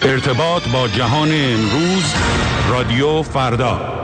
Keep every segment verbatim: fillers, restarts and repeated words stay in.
ارتباط با جهان امروز، رادیو فردا.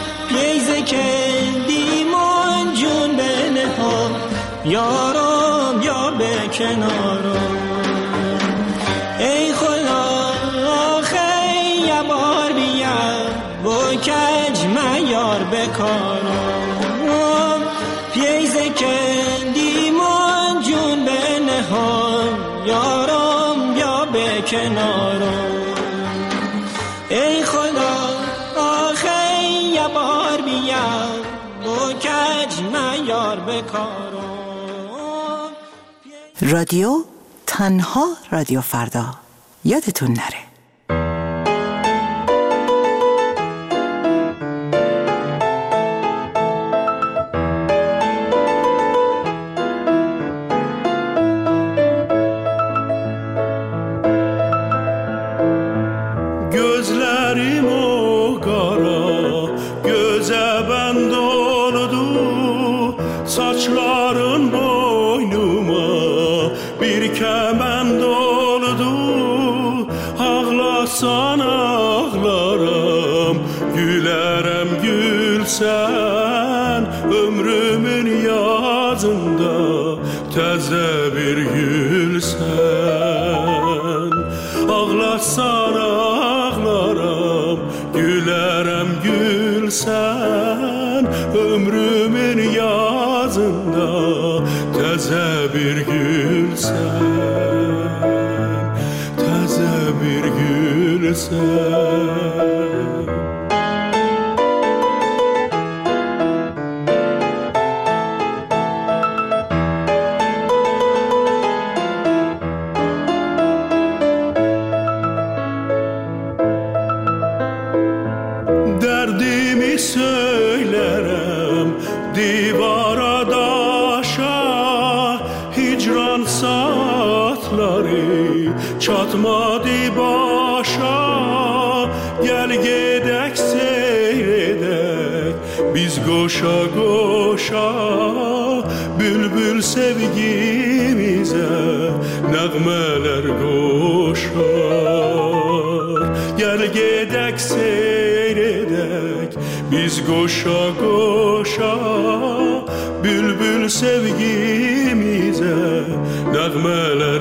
یارم کنارم. ای خدا آخه یه بار بیا با کج میار بکارم. پیزه کندیمان جون به نهان یارم بیا به کنارم. ای خدا آخه یه بار بیا با کج میار بکارم. رادیو تنها رادیو فردا، یادتون نره. Gözlerim o kara, göze bend oldu, saçların boynuma bir kemend oldu. Ağlasan ağlarım, gülerem gülsen, ömrümün yazında təzə bir gülsen. Ağlasan ağlarım, gülerem gülsen, ömrümün yazında təzə bir gülsen, təzə bir gülsen. Derdimi söylerim divara daşa, hicran saatleri çatmadı başa. Gel gedek seyredek biz koşa koşa, bülbül sevgimize nəğmələr qoşar. Gel gedek seyredek biz koşa koşa, bülbül sevgimize nəğmələr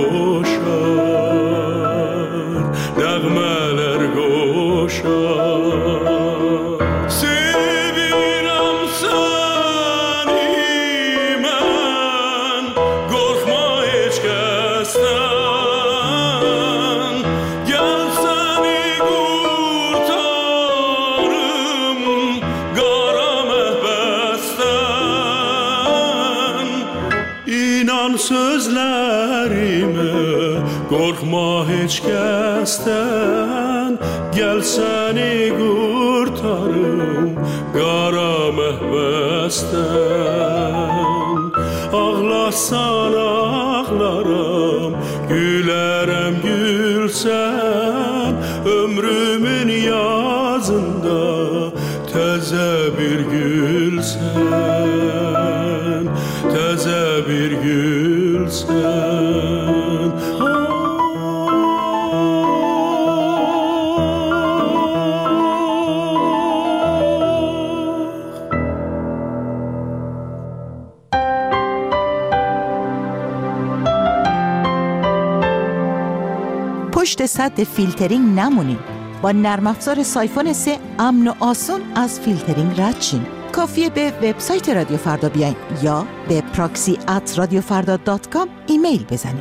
qoşar, nəğmələr qoşar. Sevirəm səni mən, qorxma heç kəsdən. Gəl səni qurtarım qara məhbəsdən. İnan sözlərimə, qorxma heç kəsdən. Gəl səni qurtarım qara məhbəsdən. Ağlasan ağlaram, gülərəm gülsən, ömrümün yazında təzə bir gülsən, təzə bir gülsən. پشت سد فیلترینگ نمونین. با نرم افزار سایفون سه امن و آسون از فیلترینگ رد شین. کافیه به وبسایت رادیو فردا بیاین یا به پراکسی ات رادیو فردا دات کام ایمیل بزنین.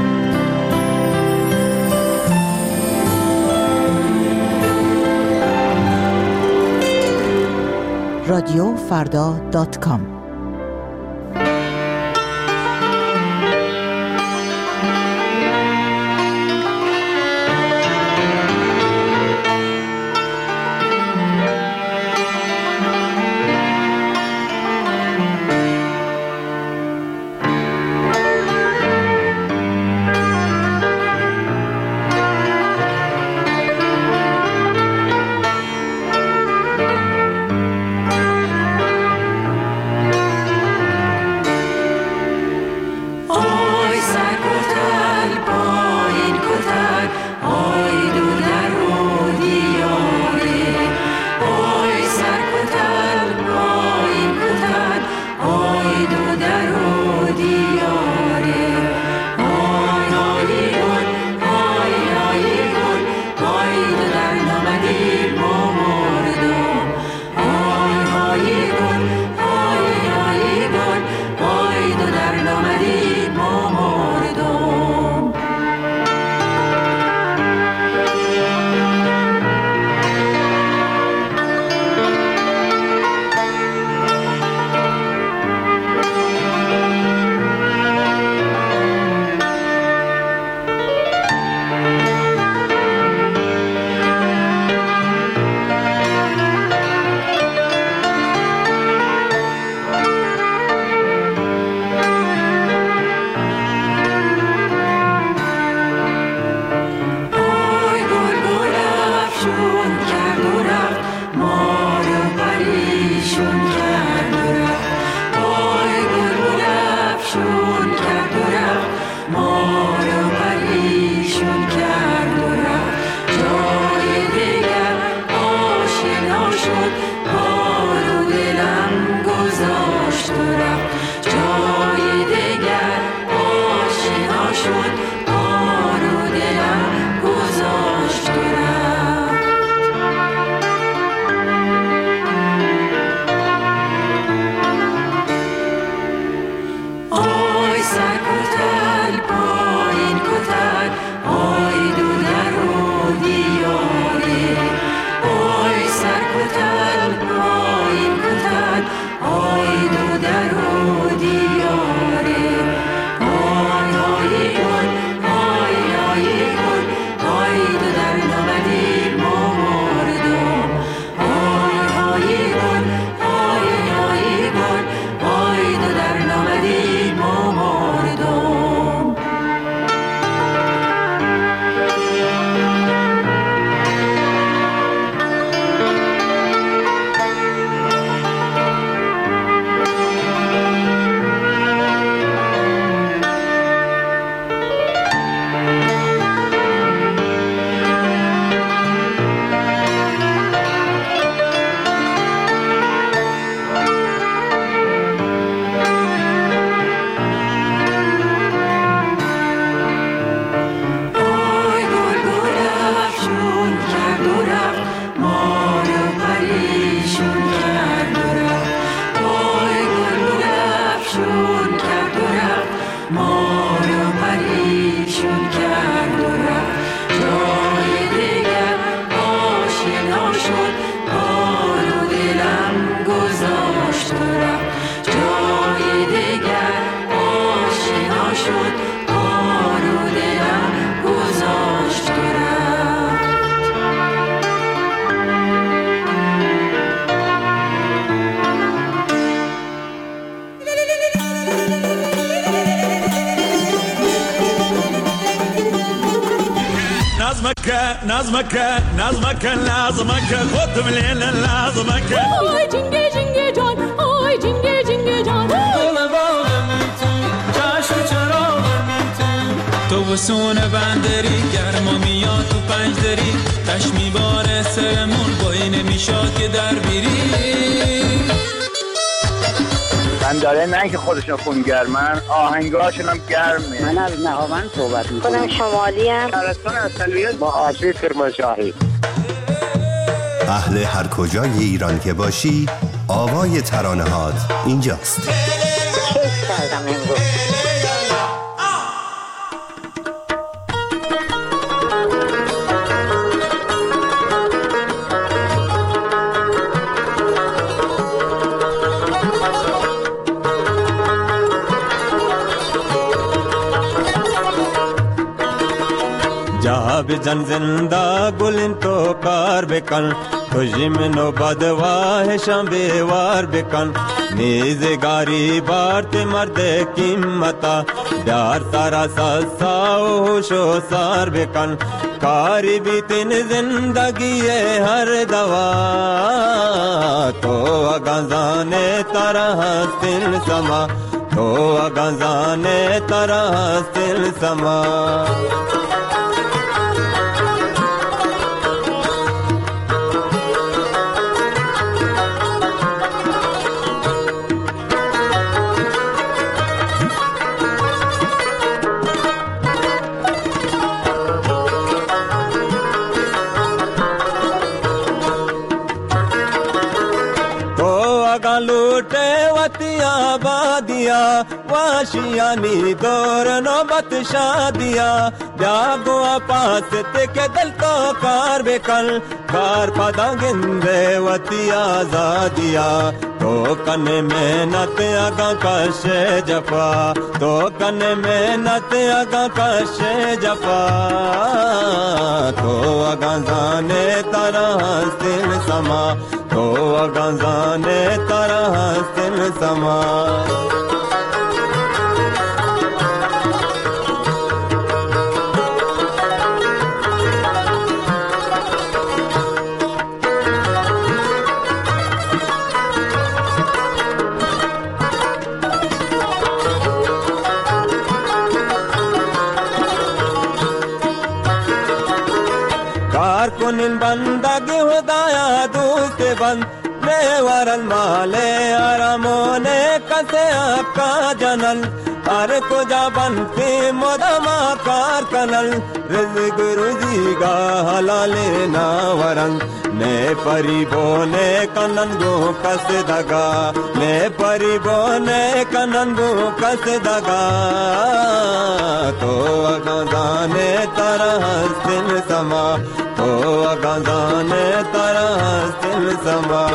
رادیو فردا دات کام. نظمك نظمك نظمك نظمك خودم لیل نظمك آی جنگه جنگه جان آی جنگه جنگه جان دل باغم تو چشم چراغم تو تو بسون بندری گرما میاد تو پنجدری تش میباره سرمون بایی نمیشاد که در بیری من داره نه که خودشون خونگرمن آهنگاشون هم گرمه. من از نهاوند صحبت میکنم. خودم شمالی ام. شهرستان اصلیت با آسیب کرمانشاهی. اهل هر کجای ایران که باشی آوای ترانه هات اینجاست. کیف کردم امروز. جن زندہ گلن تو کار بکن خوشیم نو بدواہ شام بیوار بکن نیزگاری بارت مرد قیمتا بیار تارا ساساو ہوشو سار بکن کاری بیتن زندگی ہر دوا تو اگانزانے تارا حسن سما تو اگانزانے تارا حسن سما लूटे वतिया बादिया वाशियानी दौर नौबत शादिया जागो पास ते के दिल तो कार बेकल कार पदा गिंदे वतिया जादिया तो कन मेहनत आगा कशे जफा तो कन मेहनत आगा कशे जफा तो आगा जाने तारा हस्तिन समा तो अगंजाने तारा हस्तिन समा कार कुनिन बंदगी हुदाया दूसरे बंद नेवरल माले आरामोने कसे आपका जनल हर कुजा बनती मोदमा कार कनल रिज़्क़ रुज़ीगा हलाले नावरंग ने परिबोने कनन गो कस दगा ने परिबोने कनन गो कस दगा तो अगंजाने तारा हस्तिन समा तो अगंजाने तारा हस्तिन समा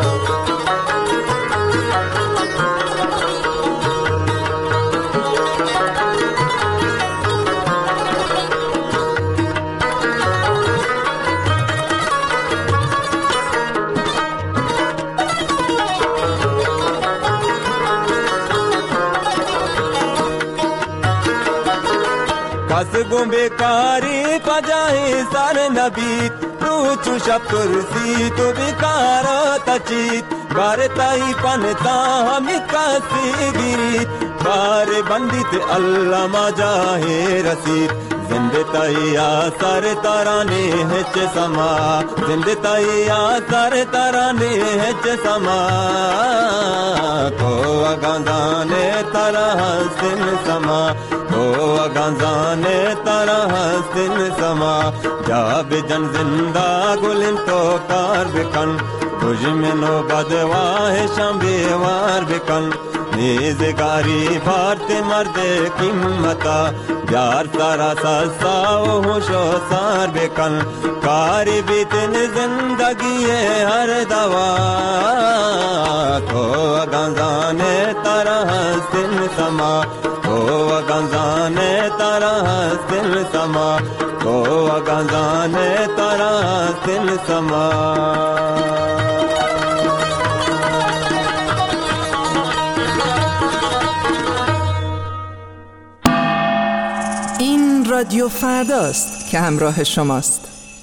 कस गुंबेकारी पजाही सर नबीत रूचु शकुरसी तो बिकार तचित बारताई पनता हमी कासी गिरीत बार बंदित अल्लाह मजाहे रसीद जिंदताई आसर ताराने हेच समा जिंदताई आसर ताराने हेच समा को अगंजाने तारा हस्तिन समा को अगंजाने तारा हस्तिन समा जाब जन जिंदा गुलिन तो कार बिकन तुझ में नो बदवाह शंबेवार बिकन नेज़गारी भारते मर्दे कीमता यार तारा ससाओ होशो सार बेकन कारी बीतन जिंदगी हर दवा तो अगंजाने तारा हस्तिन समा तो अगंजाने तारा हस्तिन समा तो अगंजाने तारा हस्तिन समा رادیو فرداست که همراه شماست.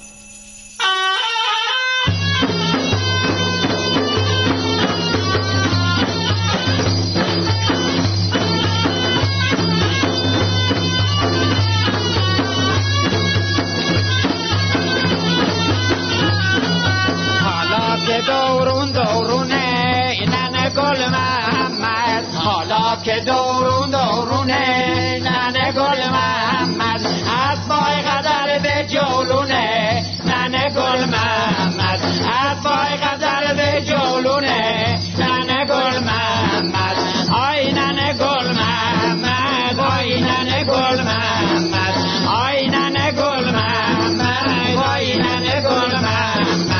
حالا که دورون دورونه اینن گل محمد، حالا که دورون دورونه ننه گل محمد، از پای قدر به جولونه ننه گل محمد، از پای قدر به جولونه ننه گل محمد، آی ننه گل محمد، آی ننه گل محمد، آی ننه گل محمد، آی ننه گل محمد.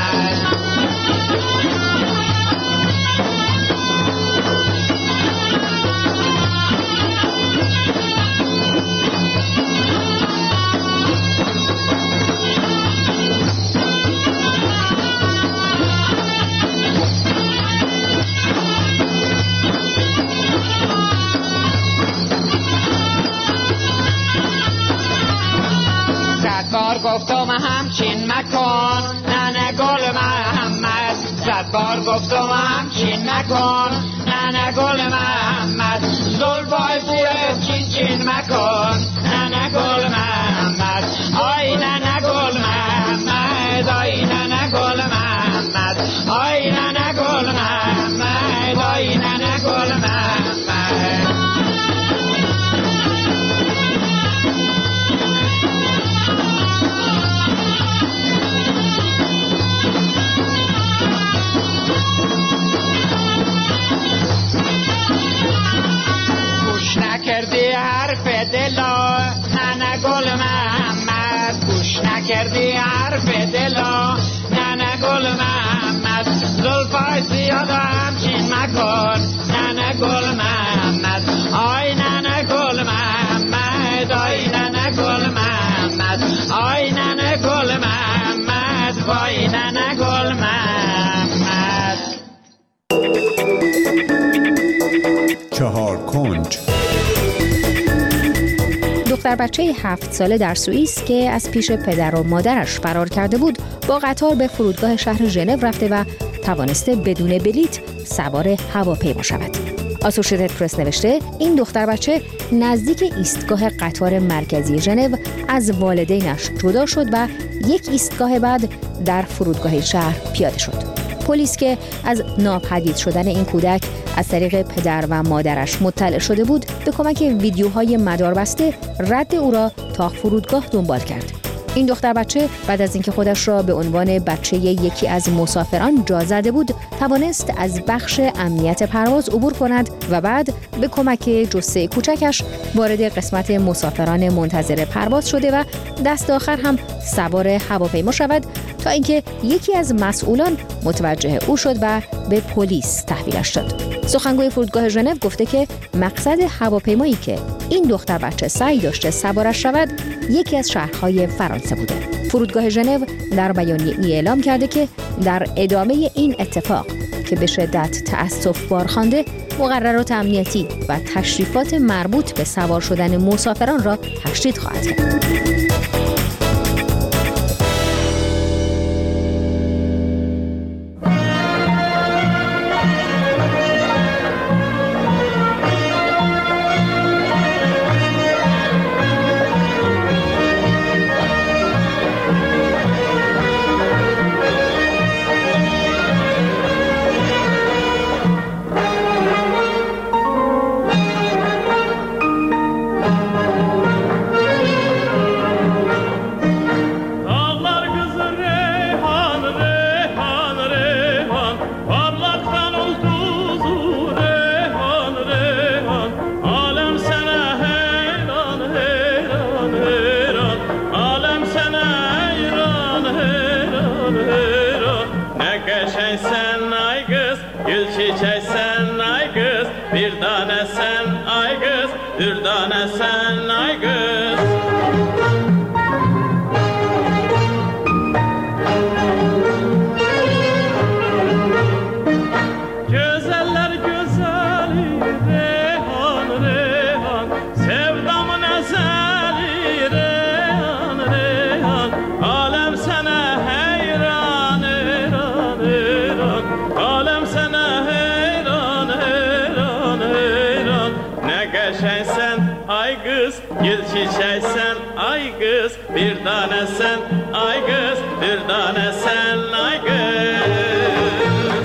بار گفتم همچین مکن ننه گل محمد، صد بار گفتم همچین مکن ننه گل محمد، زلفای بوره چین چین مکن ننه گل محمد، آی ننه گل محمد، آی ننه گل محمد، آی ننه گل محمد، آی ننه گل محمد. نکردی حرف دلا ننه گل محمد، گوش نکردی حرف دلا ننه گل محمد، زلفای زیاد همچین مکن ننه گل محمد، آی ننه گل محمد، آی ننه گل محمد، آی ننه گل محمد، وای ننه گل محمد. چهار کنج. دختر بچه هفت ساله در سوئیس که از پیش پدر و مادرش فرار کرده بود با قطار به فرودگاه شهر ژنو رفته و توانسته بدون بلیت سوار هواپیما شود. آسوشیتد پرس نوشته این دختر بچه نزدیک ایستگاه قطار مرکزی ژنو از والدینش جدا شد و یک ایستگاه بعد در فرودگاه شهر پیاده شد. پلیس که از ناپدید شدن این کودک از طریق پدر و مادرش مطلع شده بود، به کمک ویدیوهای مداربسته رد او را تا فرودگاه دنبال کرد. این دختر بچه بعد از اینکه خودش را به عنوان بچه یکی از مسافران جا زده بود، توانست از بخش امنیت پرواز عبور کند و بعد به کمک جثه کوچکش وارد قسمت مسافران منتظر پرواز شده و دست آخر هم سوار هواپیما شود تا اینکه یکی از مسئولان متوجه او شد و به پلیس تحویلش داد. سخنگوی فرودگاه ژنو گفته که مقصد هواپیمایی که این دختر بچه سعی داشته سوارش شود یکی از شهرهای فرانسه بوده. فرودگاه ژنو در بیانیه‌ای اعلام کرده که در ادامه این اتفاق که به شدت تأسف‌بار خوانده، مقررات امنیتی و تشریفات مربوط به سوار شدن مسافران را تشدید خواهد کرد. Sevdamın ezeli geçeysen ay kız, gül çiçeksen ay kız, bir tane sen ay kız, bir tane sen ay kız.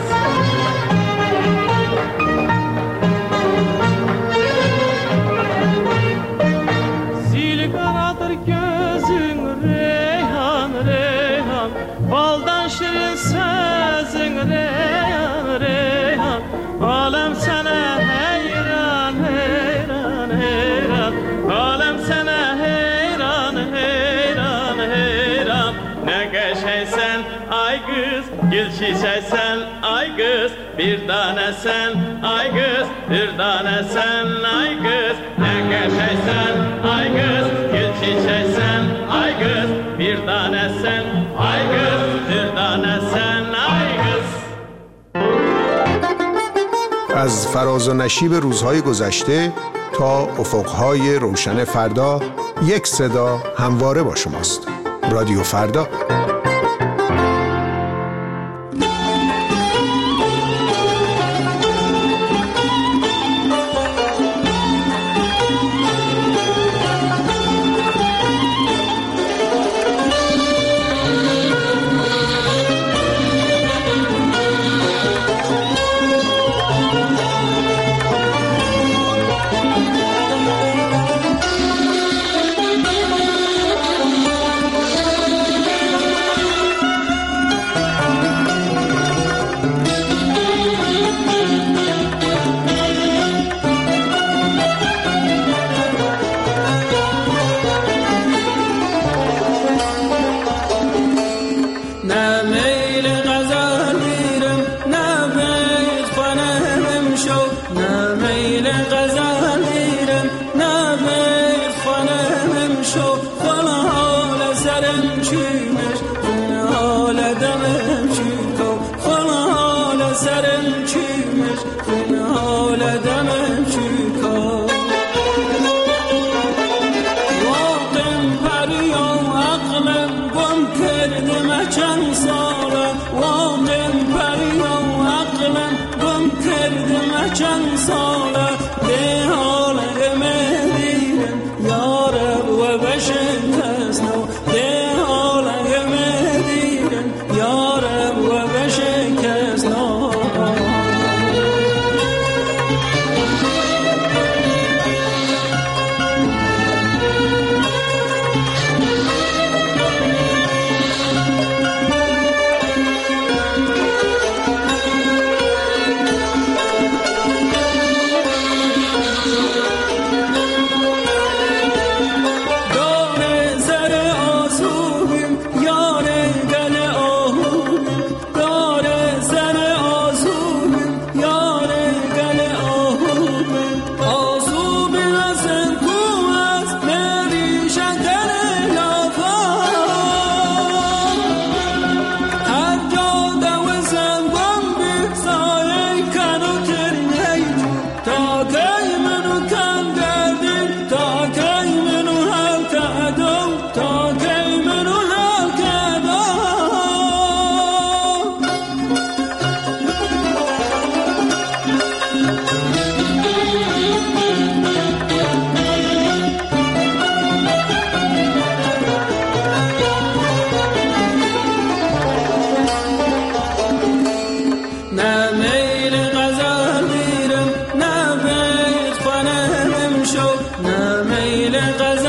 Zil karadır gözün reyhan reyhan, baldan şirin sözün reyhan reyhan, alem sana heyran heyran heyran, alem sana heyran heyran heyran. Ne geçeysen ay kız, gül çiçeksen ay kız, bir tane sen ay kız, bir tane sen ay kız. Ne geçeysen ay kız, gül çiçeksen ay kız, bir tane sen ay kız, bir tane sen ay kız. از فراز و نشیب روزهای گذشته تا افقهای روشن فردا، یک صدا همواره با شماست. رادیو فردا. نه میل غزل